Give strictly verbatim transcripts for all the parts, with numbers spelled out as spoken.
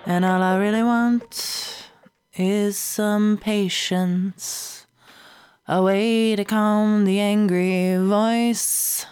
And all I really want is some patience, a way to calm the angry voice.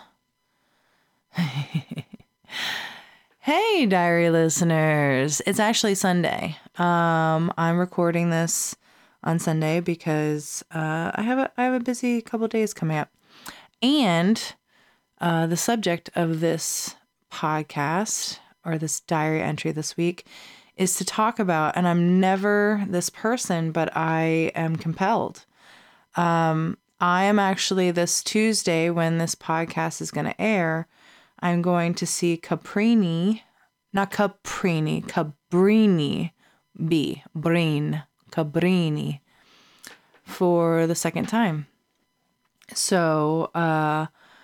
Hey, diary listeners. It's actually Sunday. Um, I'm recording this on Sunday because uh, I have a I have a busy couple days coming up. And uh, the subject of this podcast or this diary entry this week is to talk about, and I'm never this person, but I am compelled. Um, I am actually this Tuesday when this podcast is going to air, I'm going to see Caprini, not Caprini, Cabrini B, Breen, Cabrini for the second time. So uh,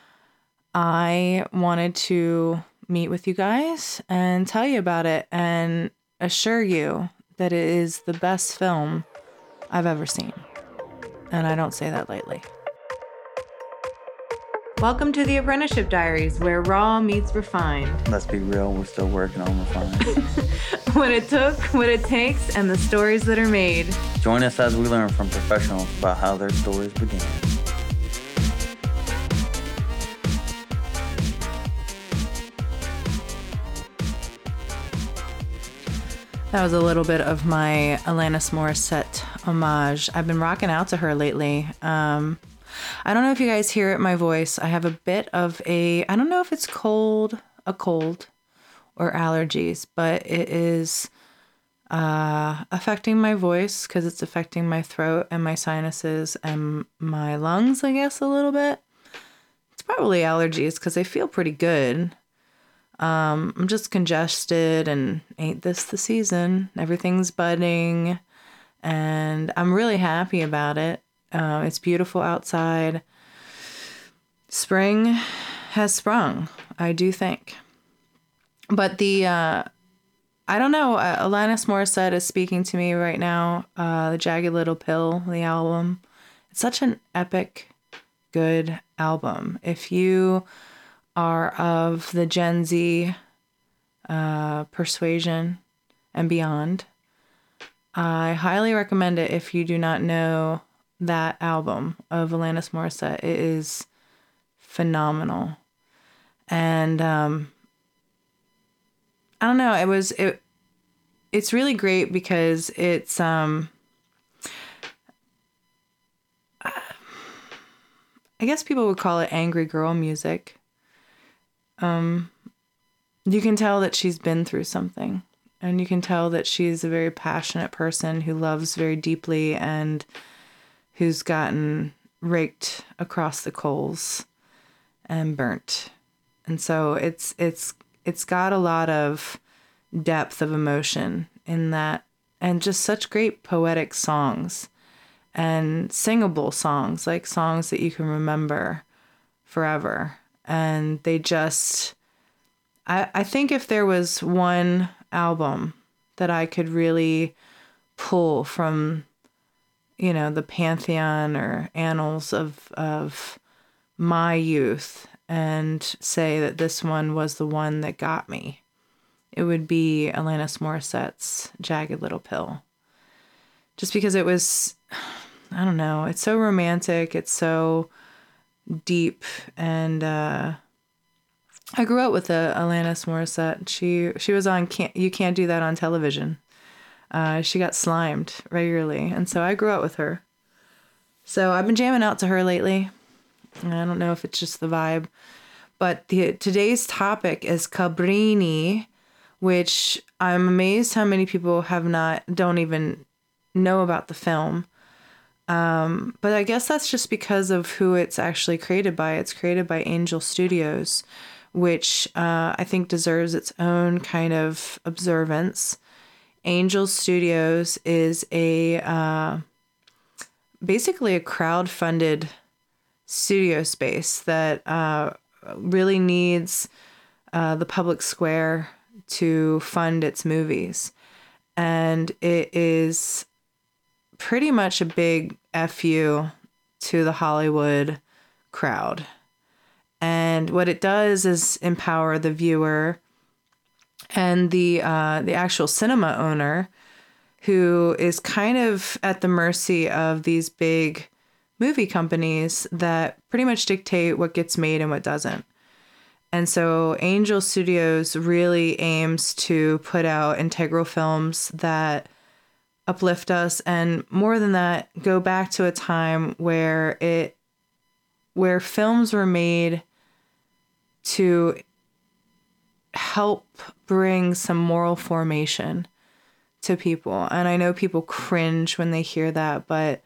I wanted to meet with you guys and tell you about it and assure you that it is the best film I've ever seen. And I don't say that lightly. Welcome to the Apprenticeship Diaries, where raw meets refined. Let's be real, we're still working on refined. What it took, what it takes, and the stories that are made. Join us as we learn from professionals about how their stories began. That was a little bit of my Alanis Morissette homage. I've been rocking out to her lately. Um, I don't know if you guys hear it in my voice. I have a bit of a, I don't know if it's cold, a cold, or allergies, but it is uh, affecting my voice because it's affecting my throat and my sinuses and my lungs, I guess, a little bit. It's probably allergies because they feel pretty good. Um, I'm just congested and ain't this the season. Everything's budding and I'm really happy about it. Uh, it's beautiful outside. Spring has sprung, I do think. But the, uh, I don't know, uh, Alanis Morissette is speaking to me right now. Uh, the Jagged Little Pill, the album. It's such an epic, good album. If you are of the Gen Z uh, persuasion and beyond, I highly recommend it if you do not know that album of Alanis Morissette. It is phenomenal. And um, I don't know, it was, it. it's really great because it's, um, I guess people would call it angry girl music. Um, you can tell that she's been through something, and you can tell that she's a very passionate person who loves very deeply and who's gotten raked across the coals and burnt. And so it's, it's, it's got a lot of depth of emotion in that, and just such great poetic songs and singable songs, like songs that you can remember forever. And they just, I, I think if there was one album that I could really pull from, you know, the pantheon or annals of, of my youth and say that this one was the one that got me, it would be Alanis Morissette's Jagged Little Pill. Just because it was, I don't know, it's so romantic, it's so deep, and uh, I grew up with the Alanis Morissette. She she was on can't, You Can't Do That on Television. Uh, she got slimed regularly, and so I grew up with her. So I've been jamming out to her lately. I don't know if it's just the vibe, but the today's topic is Cabrini, which I'm amazed how many people have not don't even know about the film. Um, but I guess that's just because of who it's actually created by. It's created by Angel Studios, which uh, I think deserves its own kind of observance. Angel Studios is a uh, basically a crowd-funded studio space that uh, really needs uh, the public square to fund its movies. And it is pretty much a big F you to the Hollywood crowd. And what it does is empower the viewer And the uh, the actual cinema owner, who is kind of at the mercy of these big movie companies that pretty much dictate what gets made and what doesn't. And so Angel Studios really aims to put out integral films that uplift us, and more than that, go back to a time where it where films were made to help bring some moral formation to people. And I know people cringe when they hear that, but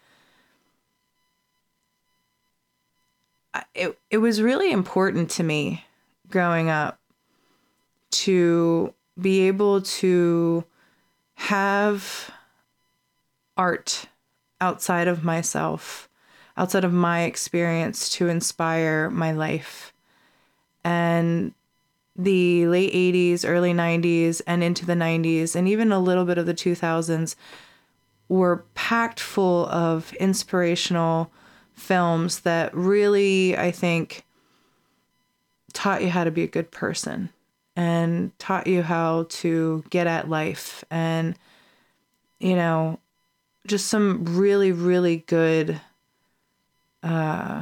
it it was really important to me growing up to be able to have art outside of myself, outside of my experience, to inspire my life. And the late eighties, early nineties, and into the nineties, and even a little bit of the two thousands were packed full of inspirational films that really, I think, taught you how to be a good person and taught you how to get at life, and, you know, just some really, really good uh,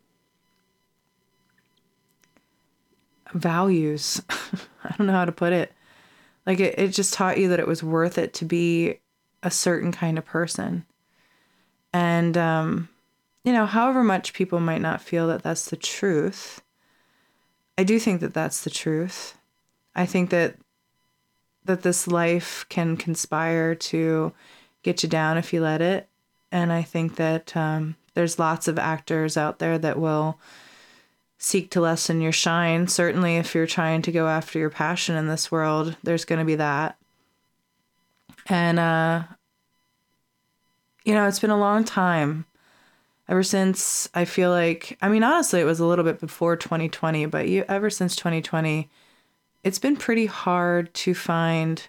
values. I don't know how to put it. Like, it, it just taught you that it was worth it to be a certain kind of person. And, um, you know, however much people might not feel that that's the truth, I do think that that's the truth. I think that that this life can conspire to get you down if you let it. And I think that um, there's lots of actors out there that will seek to lessen your shine. Certainly, if you're trying to go after your passion in this world, there's going to be that. And, uh, you know, it's been a long time. Ever since, I feel like, I mean, honestly, it was a little bit before twenty twenty, but you, ever since twenty twenty, it's been pretty hard to find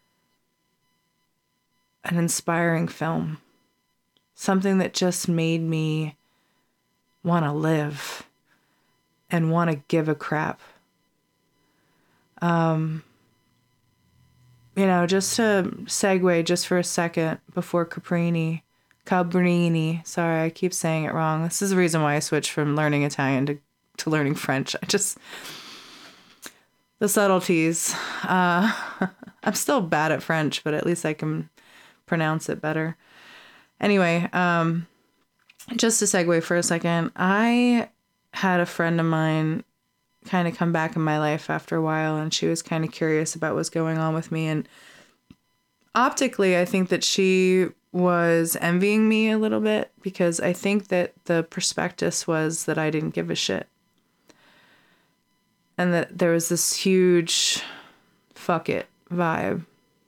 an inspiring film. Something that just made me want to live and want to give a crap. Um, you know, just to segue just for a second before Caprini, Cabrini, sorry, I keep saying it wrong. This is the reason why I switched from learning Italian to, to learning French. I just, the subtleties. Uh, I'm still bad at French, but at least I can pronounce it better. Anyway, um, just to segue for a second, I had a friend of mine kind of come back in my life after a while, and she was kind of curious about what's going on with me. And optically, I think that she was envying me a little bit, because I think that the prospectus was that I didn't give a shit. And that there was this huge fuck it vibe.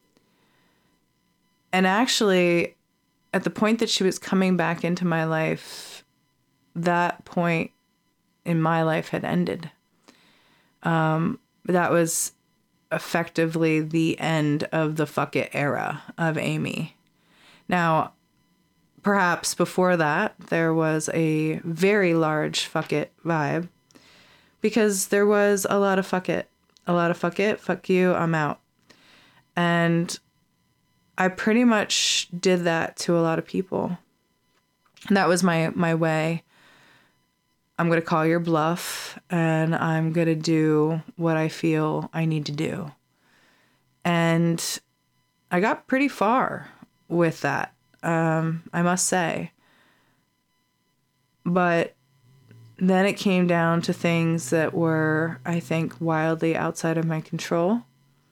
And actually, at the point that she was coming back into my life, that point in my life had ended. Um, that was effectively the end of the fuck it era of Amy. Now, perhaps before that, there was a very large fuck it vibe, because there was a lot of fuck it, a lot of fuck it, fuck you, I'm out. And I pretty much did that to a lot of people. And that was my, my way. I'm going to call your bluff, and I'm going to do what I feel I need to do. And I got pretty far with that, um, I must say. But then it came down to things that were, I think, wildly outside of my control.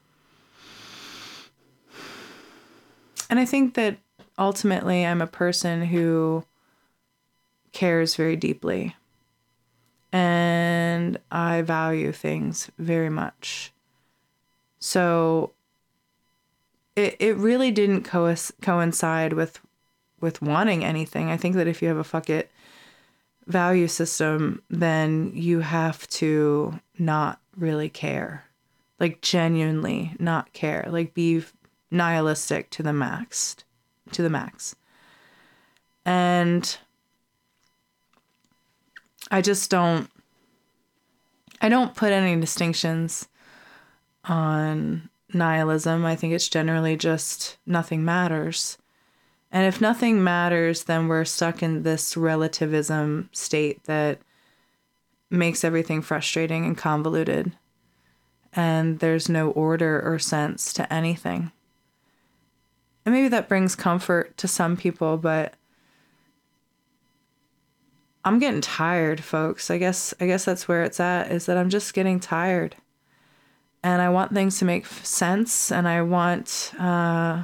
And I think that ultimately I'm a person who cares very deeply. And I value things very much. So it it really didn't co- coincide with with wanting anything. I think that if you have a fuck it value system, then you have to not really care. Like, genuinely not care. Like, be nihilistic to the max. To the max. And I just don't, I don't put any distinctions on nihilism. I think it's generally just nothing matters. And if nothing matters, then we're stuck in this relativism state that makes everything frustrating and convoluted. And there's no order or sense to anything. And maybe that brings comfort to some people, but I'm getting tired, folks. I guess I guess that's where it's at, is that I'm just getting tired. And I want things to make sense, and I want uh,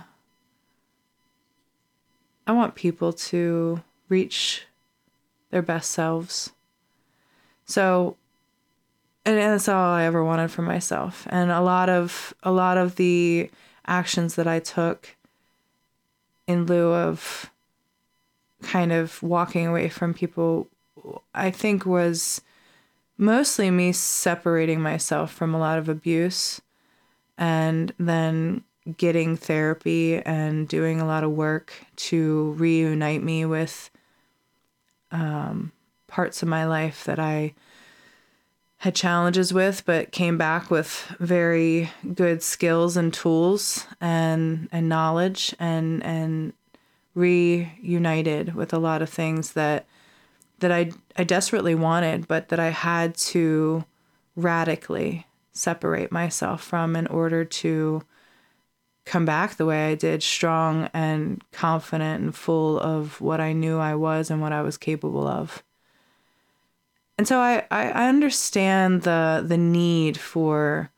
I want people to reach their best selves. So, and that's all I ever wanted for myself. And a lot of a lot of the actions that I took in lieu of kind of walking away from people, I think was mostly me separating myself from a lot of abuse, and then getting therapy and doing a lot of work to reunite me with um, parts of my life that I had challenges with, but came back with very good skills and tools and and knowledge, and and reunited with a lot of things that that I I desperately wanted, but that I had to radically separate myself from in order to come back the way I did, strong and confident and full of what I knew I was and what I was capable of. And so I, I, I understand the the need for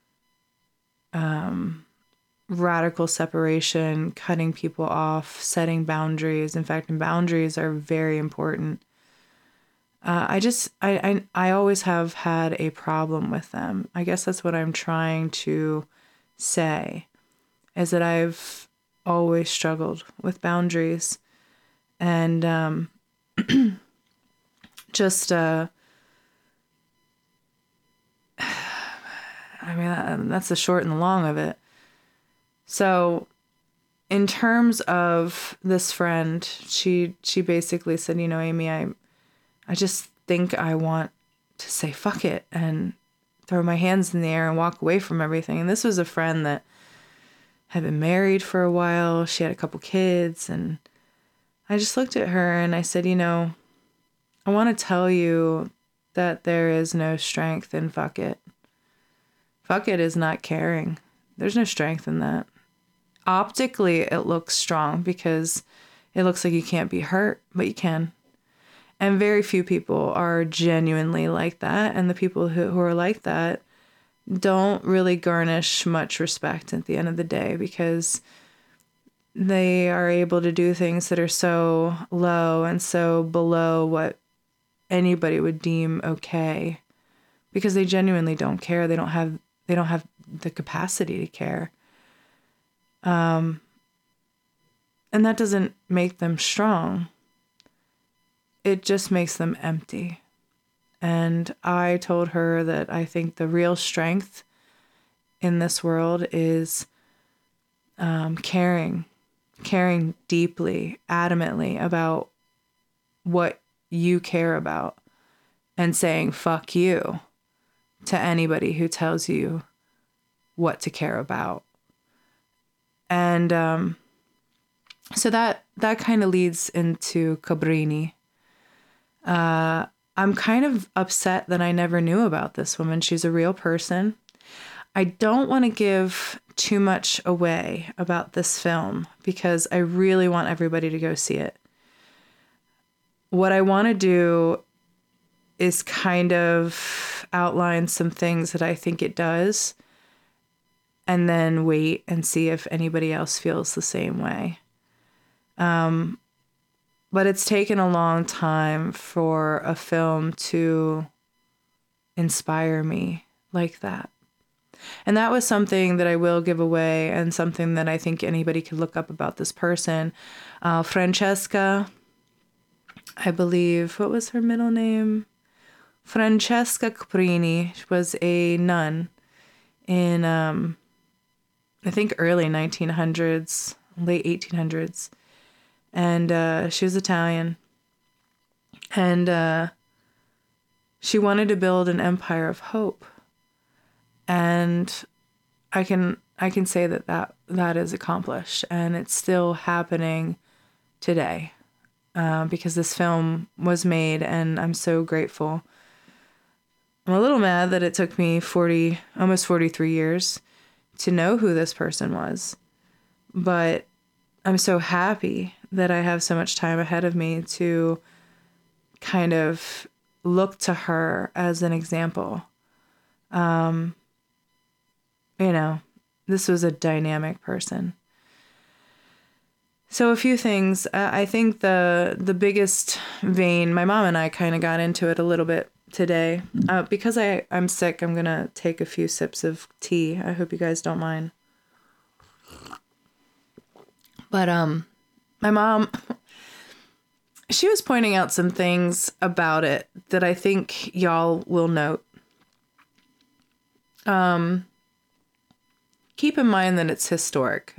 um, radical separation, cutting people off, setting boundaries. In fact, boundaries are very important. Uh, I just, I, I, I always have had a problem with them. I guess that's what I'm trying to say, is that I've always struggled with boundaries. And um, just, uh, I mean, that, that's the short and the long of it. So in terms of this friend, she she basically said, you know, Amy, I I just think I want to say fuck it and throw my hands in the air and walk away from everything. And this was a friend that had been married for a while. She had a couple kids, and I just looked at her and I said, you know, I want to tell you that there is no strength in fuck it. Fuck it is not caring. There's no strength in that. Optically, it looks strong because it looks like you can't be hurt, but you can. And very few people are genuinely like that. And the people who, who are like that don't really garnish much respect at the end of the day, because they are able to do things that are so low and so below what anybody would deem okay, because they genuinely don't care. They don't have they don't have the capacity to care. Um, and that doesn't make them strong. It just makes them empty. And I told her that I think the real strength in this world is um, caring, caring deeply, adamantly about what you care about, and saying fuck you to anybody who tells you what to care about. And um, so that that kind of leads into Cabrini. Uh, I'm kind of upset that I never knew about this woman. She's a real person. I don't want to give too much away about this film because I really want everybody to go see it. What I want to do is kind of outline some things that I think it does, and then wait and see if anybody else feels the same way. Um, but it's taken a long time for a film to inspire me like that. And that was something that I will give away, and something that I think anybody could look up about this person. Uh, Francesca, I believe, what was her middle name? Francesca Cabrini was a nun in, um, I think, early nineteen hundreds, late eighteen hundreds. And uh, she was Italian. And uh, she wanted to build an empire of hope. And I can I can say that that, that is accomplished, and it's still happening today, uh, because this film was made, and I'm so grateful. I'm a little mad that it took me forty, almost forty-three years to know who this person was, but I'm so happy that I have so much time ahead of me to kind of look to her as an example. Um, you know, this was a dynamic person. So a few things. Uh, I think the the biggest vein, my mom and I kind of got into it a little bit today. Uh, because I, I'm sick, I'm going to take a few sips of tea. I hope you guys don't mind. But um, my mom, she was pointing out some things about it that I think y'all will note. Um, keep in mind that it's historic.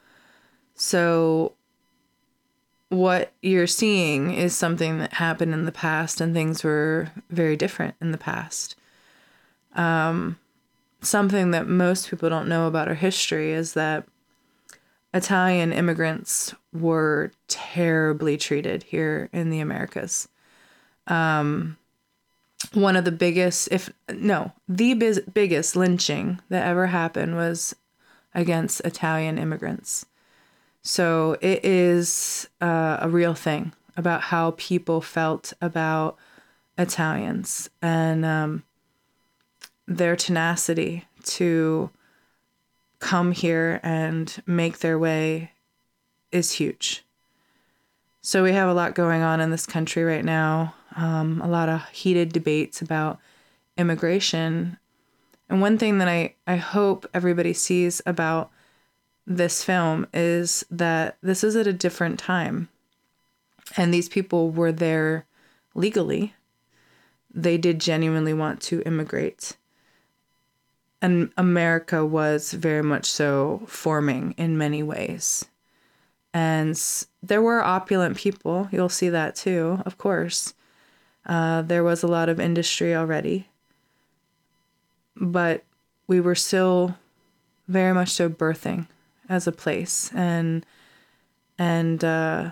So what you're seeing is something that happened in the past, and things were very different in the past. Um, something that most people don't know about our history is that Italian immigrants were terribly treated here in the Americas. Um, one of the biggest, if no, the biz- biggest lynching that ever happened was against Italian immigrants. So it is uh, a real thing about how people felt about Italians, and um, their tenacity to come here and make their way is huge. So we have a lot going on in this country right now, um, a lot of heated debates about immigration. And one thing that I, I hope everybody sees about this film is that this is at a different time. And these people were there legally. They did genuinely want to immigrate. And America was very much so forming in many ways. And there were opulent people. You'll see that too, of course. Uh, there was a lot of industry already. But we were still very much so birthing as a place. And, and uh,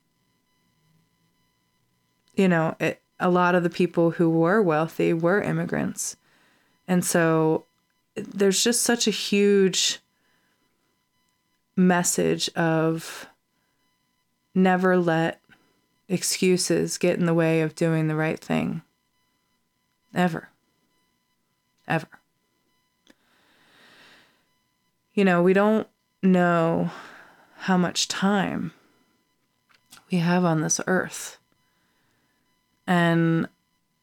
you know, it, a lot of the people who were wealthy were immigrants. And so there's just such a huge message of never let excuses get in the way of doing the right thing. Ever. Ever. You know, we don't know how much time we have on this earth. And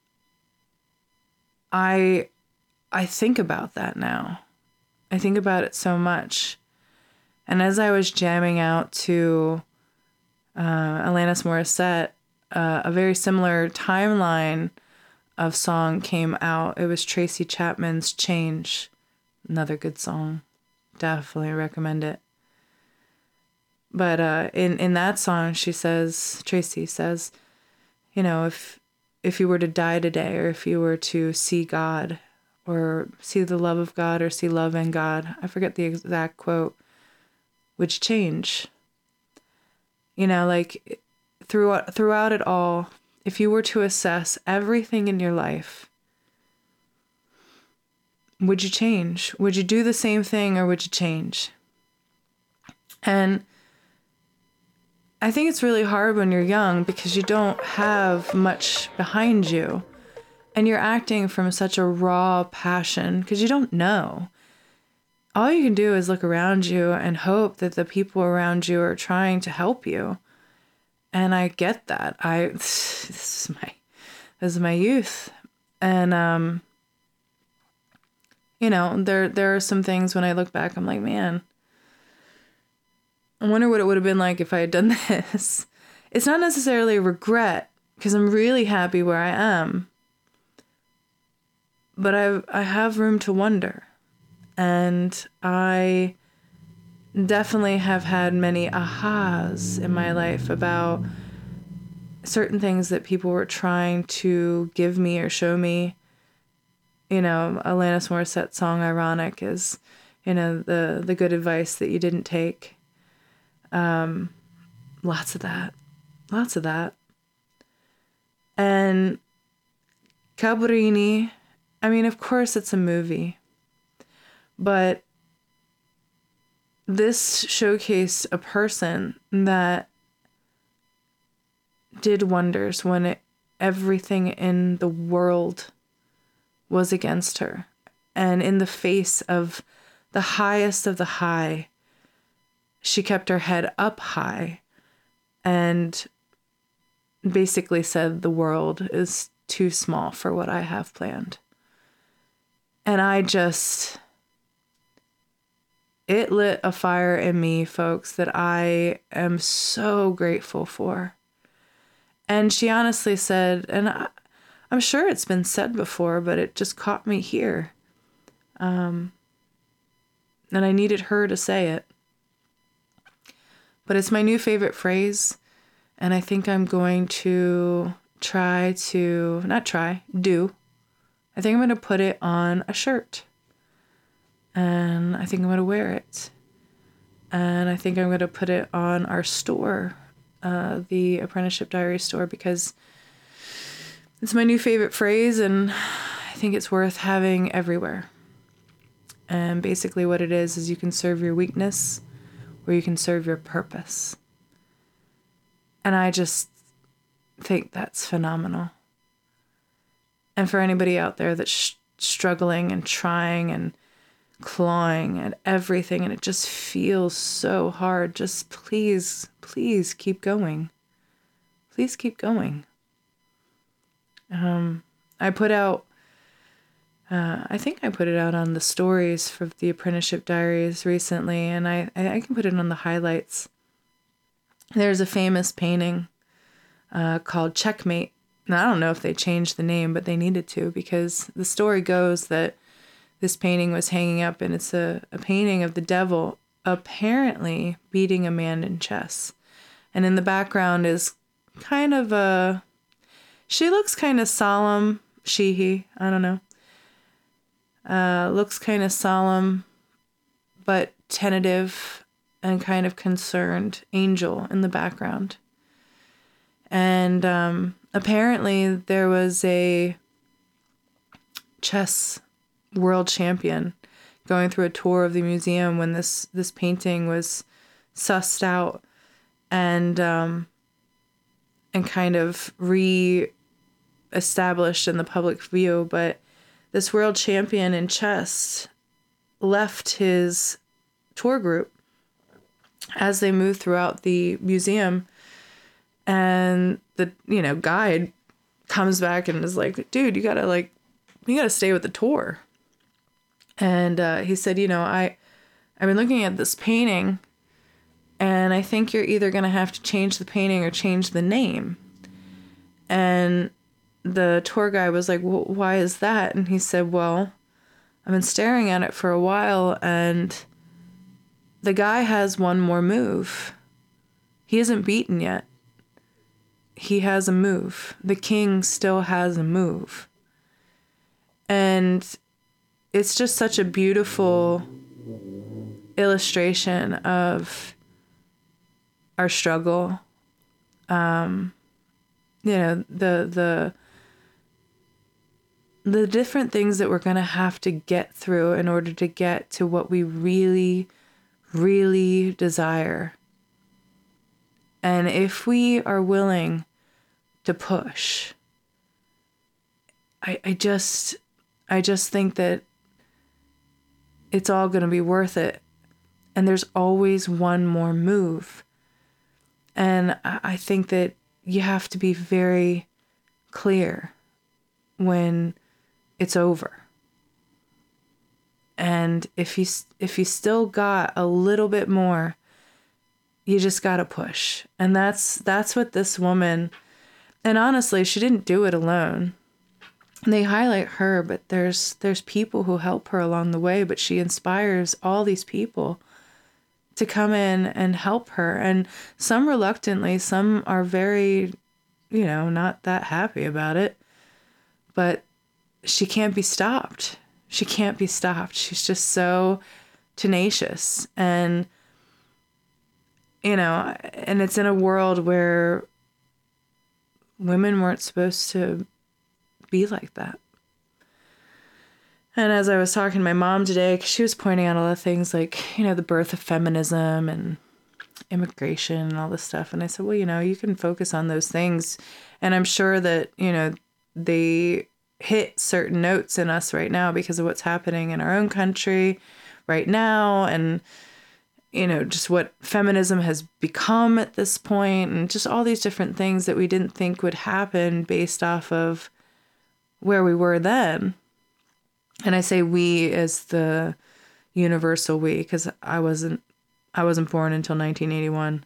I I think about that now. I think about it so much. And as I was jamming out to uh, Alanis Morissette, uh, a very similar timeline of song came out. It was Tracy Chapman's Change. Another good song. Definitely recommend it. But uh, in, in that song, she says, Tracy says, you know, if if you were to die today, or if you were to see God, or see the love of God, or see love in God, I forget the exact quote, would you change? You know, like throughout, throughout it all, if you were to assess everything in your life, would you change? Would you do the same thing, or would you change? And I think it's really hard when you're young because you don't have much behind you. And you're acting from such a raw passion because you don't know. All you can do is look around you and hope that the people around you are trying to help you. And I get that. I this is my this is my youth. And um you know, there there are some things when I look back, I'm like, man, I wonder what it would have been like if I had done this. It's not necessarily a regret because I'm really happy where I am. But I I have room to wonder. And I definitely have had many ahas in my life about certain things that people were trying to give me or show me. You know, Alanis Morissette's song Ironic is, you know, the, the good advice that you didn't take. Um, lots of that. Lots of that. And Cabrini, I mean, of course it's a movie, but this showcased a person that did wonders when it, everything in the world was against her. And in the face of the highest of the high, she kept her head up high and basically said the world is too small for what I have planned. And I just, it lit a fire in me, folks, that I am so grateful for. And she honestly said, and I, I'm sure it's been said before, but it just caught me here. Um, and I needed her to say it. But it's my new favorite phrase. And I think I'm going to try to, not try, do. I think I'm going to put it on a shirt. And I think I'm going to wear it. And I think I'm going to put it on our store, uh, the Apprenticeship Diary store, because it's my new favorite phrase and I think it's worth having everywhere. And basically what it is, is you can serve your weakness or you can serve your purpose. And I just think that's phenomenal. And for anybody out there that's sh- struggling and trying and clawing at everything and it just feels so hard, just please, please keep going. Please keep going. Um, I put out, uh, I think I put it out on the stories for the Apprenticeship Diaries recently, and I, I can put it on the highlights. There's a famous painting uh, called Checkmate. Now, I don't know if they changed the name, but they needed to, because the story goes that this painting was hanging up, and it's a, a painting of the devil apparently beating a man in chess. And in the background is kind of a... She looks kind of solemn. She, he, I don't know. Uh, looks kind of solemn, but tentative and kind of concerned angel in the background. And um, apparently there was a chess world champion going through a tour of the museum when this, this painting was sussed out and um, and kind of re-established in the public view. But this world champion in chess left his tour group as they moved throughout the museum, and the, you know, guide comes back and is like, dude, you gotta like, you gotta stay with the tour. And uh, he said, you know, I, I've been looking at this painting and I think you're either gonna have to change the painting or change the name. And the tour guide was like, well, why is that? And he said, well, I've been staring at it for a while and the guy has one more move. He isn't beaten yet. He has a move. The king still has a move. And it's just such a beautiful illustration of our struggle. Um, you know, the the the different things that we're going to have to get through in order to get to what we really, really desire. And if we are willing to push, I I just I just think that it's all going to be worth it. And there's always one more move. And I think that you have to be very clear when it's over. And if you if you still got a little bit more, you just got to push. And that's that's what this woman, and honestly, she didn't do it alone. They highlight her, but there's there's people who help her along the way, but she inspires all these people to come in and help her. And some reluctantly, some are very, you know, not that happy about it. But she can't be stopped. She can't be stopped. She's just so tenacious. And, you know, and it's in a world where women weren't supposed to be like that. And as I was talking to my mom today, 'cause she was pointing out a lot of things like, you know, the birth of feminism and immigration and all this stuff. And I said, well, you know, you can focus on those things. And I'm sure that, you know, they hit certain notes in us right now because of what's happening in our own country right now. And, you know, just what feminism has become at this point, and just all these different things that we didn't think would happen based off of where we were then. And I say we as the universal we, because I wasn't, I wasn't born until nineteen eighty-one.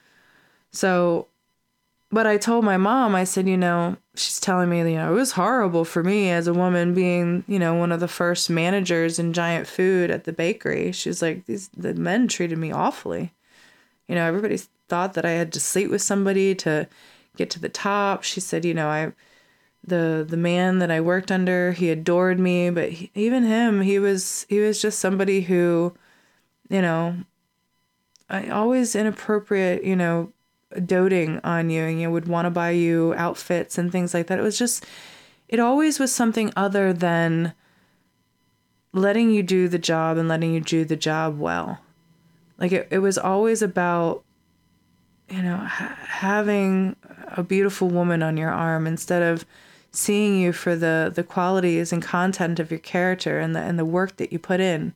So, but I told my mom, I said, you know, she's telling me, you know, it was horrible for me as a woman being, you know, one of the first managers in Giant Food at the bakery. She's like, these, the men treated me awfully. You know, everybody thought that I had to sleep with somebody to get to the top. She said, you know, I, the, the man that I worked under, he adored me, but he, even him, he was, he was just somebody who, you know, I always inappropriate, you know, doting on you, and you would want to buy you outfits and things like that. It was just, it always was something other than letting you do the job and letting you do the job well. Like it, it was always about, you know, ha- having a beautiful woman on your arm instead of seeing you for the, the qualities and content of your character and the, and the work that you put in.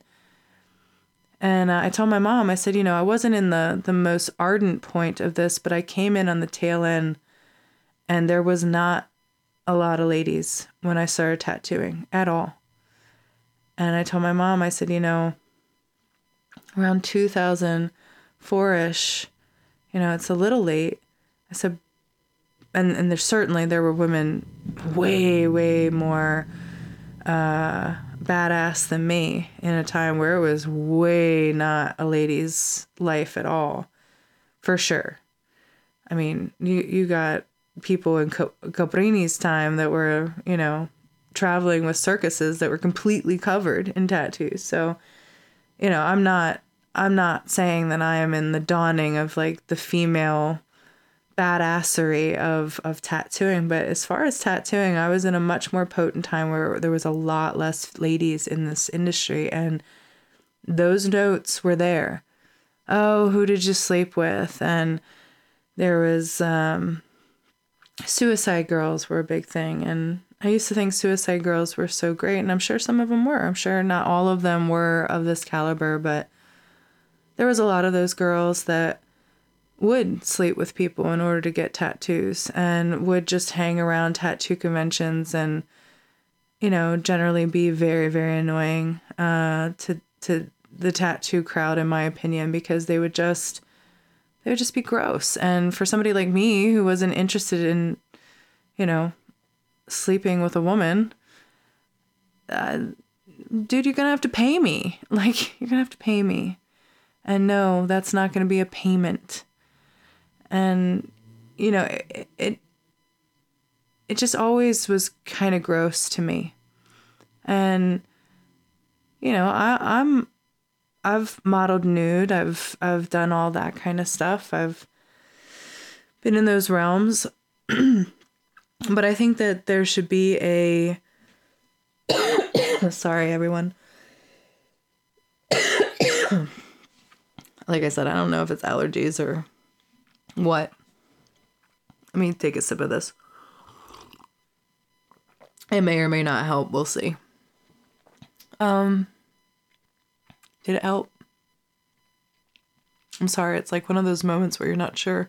And uh, I told my mom, I said, you know, I wasn't in the, the most ardent point of this, but I came in on the tail end, and there was not a lot of ladies when I started tattooing at all. And I told my mom, I said, you know, around two thousand four-ish, you know, it's a little late. I said, and, and there's certainly, there were women way, way more uh, badass than me in a time where it was way not a lady's life at all, for sure. I mean, you, you got people in Caprini's time that were, you know, traveling with circuses that were completely covered in tattoos. So, you know, I'm not, I'm not saying that I am in the dawning of like the female badassery of, of tattooing. But as far as tattooing, I was in a much more potent time where there was a lot less ladies in this industry. And those notes were there. Oh, who did you sleep with? And there was, um, suicide girls were a big thing. And I used to think suicide girls were so great. And I'm sure some of them were. I'm sure not all of them were of this caliber, but there was a lot of those girls that would sleep with people in order to get tattoos and would just hang around tattoo conventions and, you know, generally be very, very annoying uh, to to the tattoo crowd, in my opinion, because they would just, they would just be gross. And for somebody like me who wasn't interested in, you know, sleeping with a woman, uh, dude, you're going to have to pay me. Like, you're going to have to pay me. And no, that's not going to be a payment. And, you know, it, it, it just always was kind of gross to me. And, you know, I, I'm, I've modeled nude. I've, I've done all that kind of stuff. I've been in those realms. But I think that there should be a, sorry, everyone. Like I said, I don't know if it's allergies or what. Let me take a sip of this. It may or may not help. We'll see. Um, did it help? I'm sorry. It's like one of those moments where you're not sure.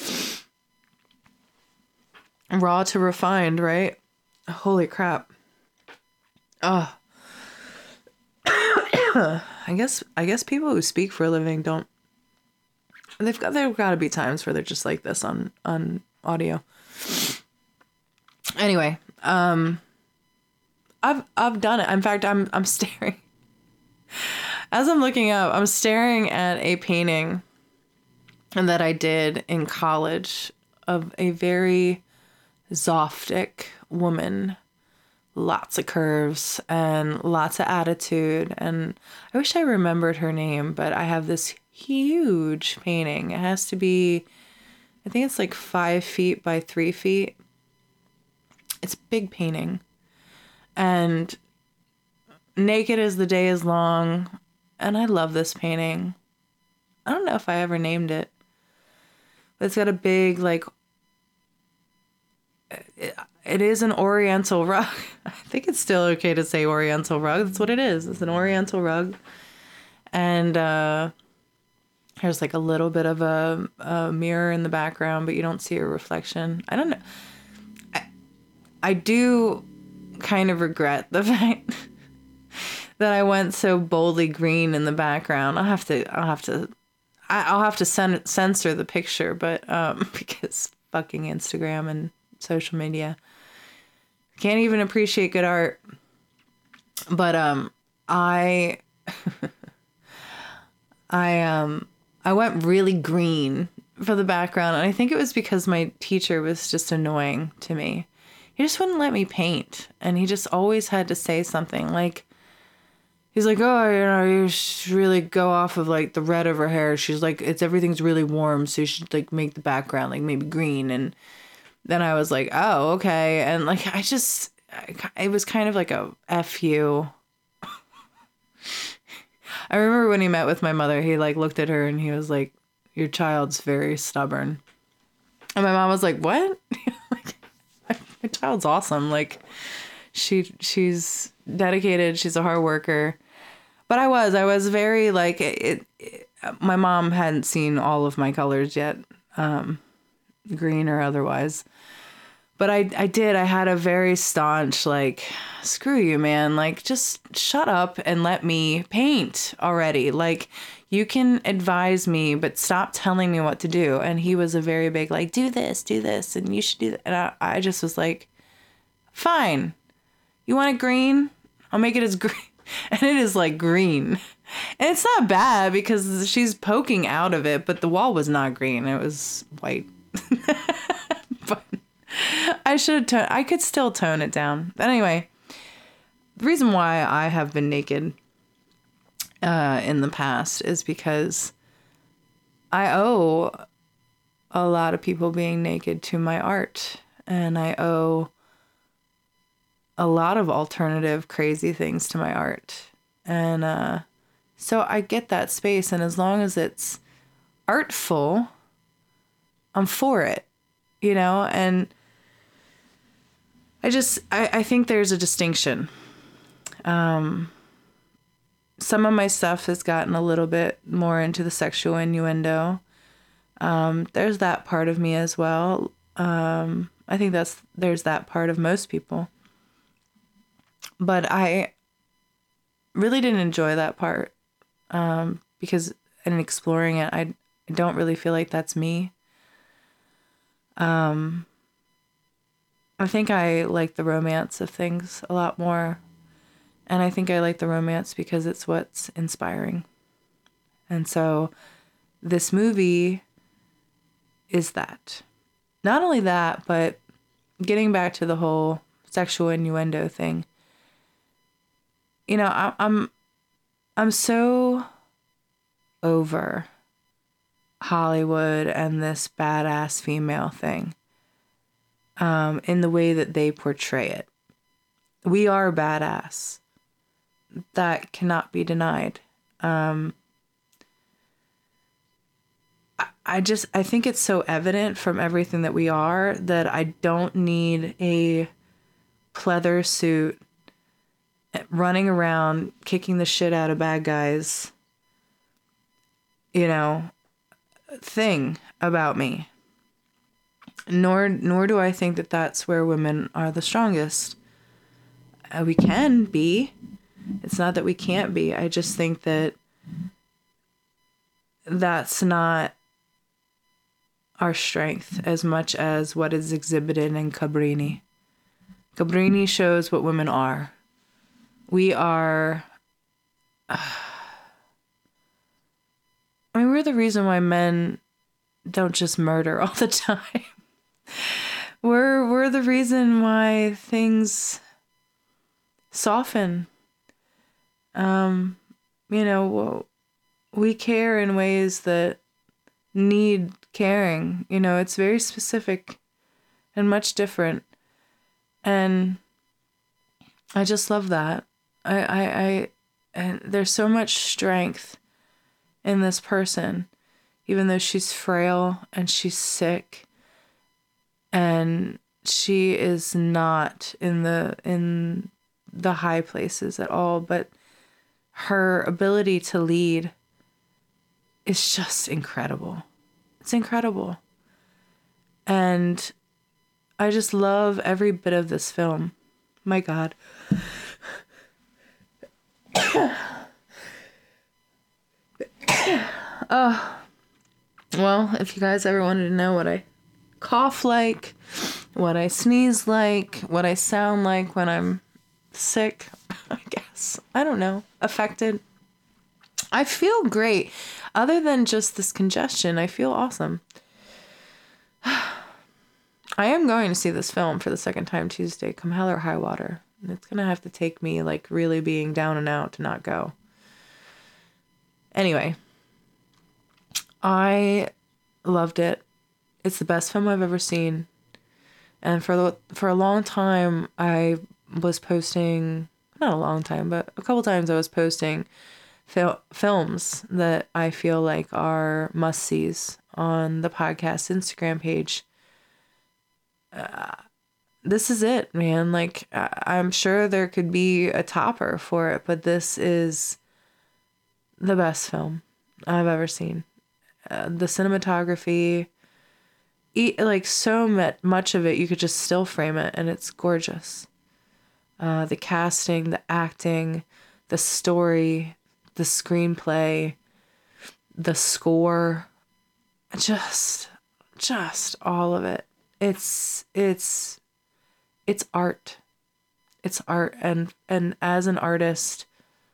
Raw to refined, right? Holy crap. Oh. I guess I guess people who speak for a living don't. They've got there've got to be times where they're just like this on on audio. Anyway, um, I've I've done it. In fact, I'm I'm staring. As I'm looking up, I'm staring at a painting that I did in college of a very Zoftic woman, lots of curves and lots of attitude. And I wish I remembered her name, but I have this huge painting. It has to be, I think it's like five feet by three feet. It's a big painting. And naked as the day is long. And I love this painting. I don't know if I ever named it. But it's got a big, like, it, it is an oriental rug. I think it's still okay to say oriental rug. That's what it is. It's an oriental rug. And uh, there's like a little bit of a, a mirror in the background, but you don't see a reflection. I don't know. I, I do kind of regret the fact that I went so boldly green in the background. I'll have to, I'll have to, I, I'll have to sen- censor the picture, but um, because fucking Instagram and social media. Can't even appreciate good art. But um I I um I went really green for the background, and I think it was because my teacher was just annoying to me. He just wouldn't let me paint, and he just always had to say something like, he's like, oh, you know, you should really go off of like the red of her hair. She's like, it's everything's really warm, so you should like make the background like maybe green. And then I was like, oh, okay. And like, I just, it was kind of like a F you. I remember when he met with my mother, he like looked at her and he was like, your child's very stubborn. And my mom was like, what? Like, my child's awesome. Like, she, she's dedicated. She's a hard worker. But I was, I was very like, it, it my mom hadn't seen all of my colors yet. Um, green or otherwise. But I I did. I had a very staunch, like, screw you, man. Like, just shut up and let me paint already. Like, you can advise me, but stop telling me what to do. And he was a very big, like, do this, do this, and you should do that. And I, I just was like, fine. You want it green? I'll make it as green. And it is, like, green. And it's not bad because she's poking out of it, but the wall was not green. It was white. But I should tone, I could still tone it down. But anyway, the reason why I have been naked uh, in the past is because I owe a lot of people being naked to my art. And I owe a lot of alternative crazy things to my art. And uh, so I get that space. And as long as it's artful, I'm for it, you know? And I just, I, I think there's a distinction. Um, some of my stuff has gotten a little bit more into the sexual innuendo. Um, there's that part of me as well. Um, I think that's, there's that part of most people. But I really didn't enjoy that part. Um, because in exploring it, I, I don't really feel like that's me. Um, I think I like the romance of things a lot more. And I think I like the romance because it's what's inspiring. And so this movie is that. Not only that, but getting back to the whole sexual innuendo thing. You know, I, I'm I'm so over Hollywood and this badass female thing. Um, in the way that they portray it. We are badass. That cannot be denied. Um, I, I just, I think it's so evident from everything that we are that I don't need a pleather suit running around kicking the shit out of bad guys, you know, thing about me. Nor nor do I think that that's where women are the strongest. Uh, we can be. It's not that we can't be. I just think that that's not our strength as much as what is exhibited in Cabrini. Cabrini shows what women are. We are... Uh, I mean, we're the reason why men don't just murder all the time. We're we're the reason why things soften. Um, you know, we care in ways that need caring. You know, it's very specific and much different. And I just love that. I, I, I, and there's so much strength in this person, even though she's frail and she's sick and she is not in the, in the high places at all, but her ability to lead is just incredible. It's incredible. And I just love every bit of this film. My God. Oh, well, if you guys ever wanted to know what I cough like, what I sneeze like, what I sound like when I'm sick, I guess, I don't know, affected, I feel great. Other than just this congestion, I feel awesome. I am going to see this film for the second time Tuesday, come hell or high water. And it's going to have to take me, like, really being down and out to not go. Anyway, I loved it. It's the best film I've ever seen. And for the, for a long time, I was posting, not a long time, but a couple times I was posting fil- films that I feel like are must-sees on the podcast Instagram page. Uh, this is it, man. Like, I- I'm sure there could be a topper for it, but this is the best film I've ever seen. Uh, the cinematography, e- like so much of it, you could just still frame it, and it's gorgeous. Uh, the casting, the acting, the story, the screenplay, the score, just, just all of it. It's, it's, it's art. It's art. And, and as an artist,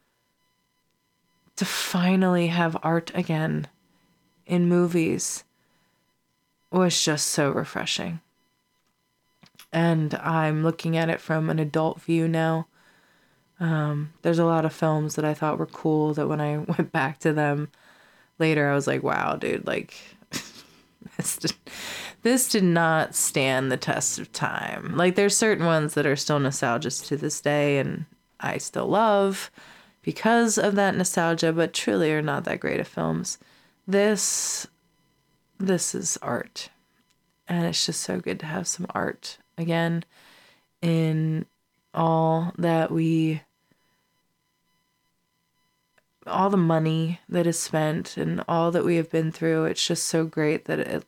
to finally have art again in movies was just so refreshing. And I'm looking at it from an adult view now. Um, there's a lot of films that I thought were cool that when I went back to them later, I was like, wow, dude, like, this did, this did not stand the test of time. Like, there's certain ones that are still nostalgic to this day and I still love because of that nostalgia, but truly are not that great of films. This, this is art. And it's just so good to have some art again in all that we, all the money that is spent and all that we have been through. It's just so great that it,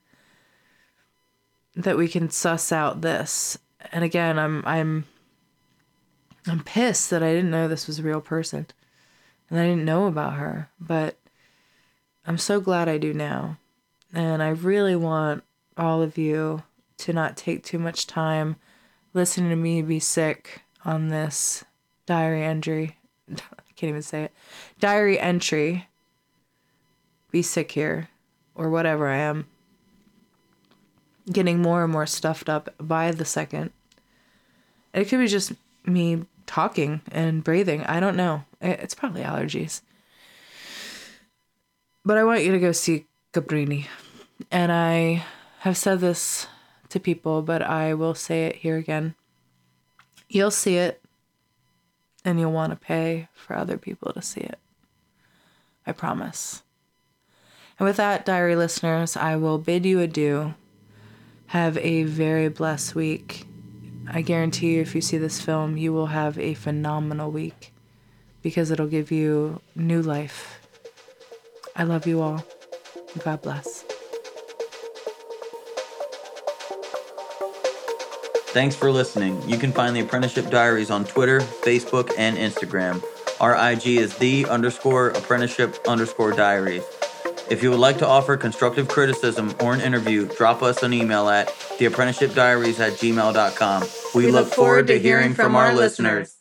that we can suss out this. And again, I'm, I'm, I'm pissed that I didn't know this was a real person and I didn't know about her, but I'm so glad I do now. And I really want all of you to not take too much time listening to me be sick on this diary entry. I can't even say it. Diary entry. Be sick here. Or whatever I am. Getting more and more stuffed up by the second. It could be just me talking and breathing. I don't know. It's probably allergies. But I want you to go see Cabrini. And I have said this to people, but I will say it here again. You'll see it, and you'll want to pay for other people to see it. I promise. And with that, diary listeners, I will bid you adieu. Have a very blessed week. I guarantee you, if you see this film, you will have a phenomenal week because it'll give you new life. I love you all. God bless. Thanks for listening. You can find the Apprenticeship Diaries on Twitter, Facebook, and Instagram. Our I G is the underscore apprenticeship underscore diaries. If you would like to offer constructive criticism or an interview, drop us an email at the apprenticeship diaries at gmail dot com. We, we look, look forward to hearing from our listeners. listeners.